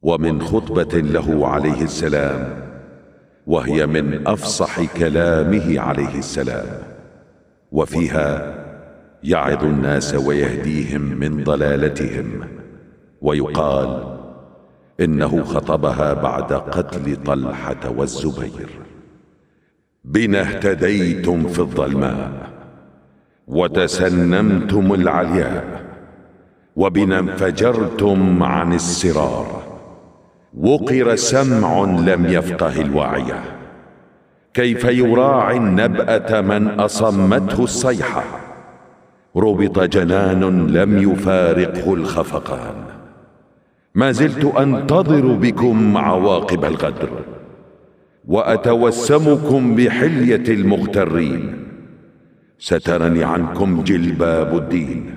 ومن خطبة له عليه السلام، وهي من أفصح كلامه عليه السلام، وفيها يعظ الناس ويهديهم من ضلالتهم. ويقال إنه خطبها بعد قتل طلحة والزبير. بنا اهتديتم في الظلماء وتسنمتم العلياء، وبنا انفجرتم عن السرار. وقر سمع لم يفقه الواعية، كيف يراعي النبأة من أصمته الصيحة. ربط جنان لم يفارقه الخفقان، ما زلت أنتظر بكم عواقب الغدر، وأتوسمكم بحلية المغترين. سترني عنكم جلباب الدين،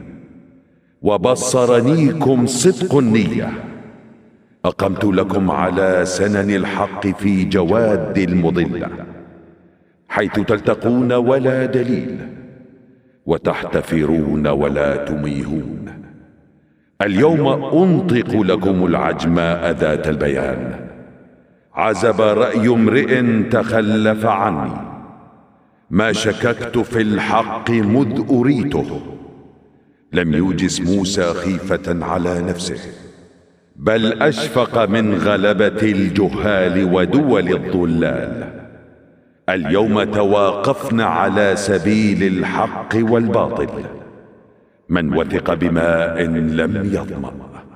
وبصرنيكم صدق النية. أقمت لكم على سنن الحق في جواد المضلة، حيث تلتقون ولا دليل، وتحتفرون ولا تميهون. اليوم أنطق لكم العجماء ذات البيان، عزب رأي امرئ تخلف عني. ما شككت في الحق مذ أريته، لم يوجس موسى خيفة على نفسه، بل أشفق من غلبة الجهال ودول الضلال. اليوم تواقفنا على سبيل الحق والباطل، من وثق بماء لم يظمأ.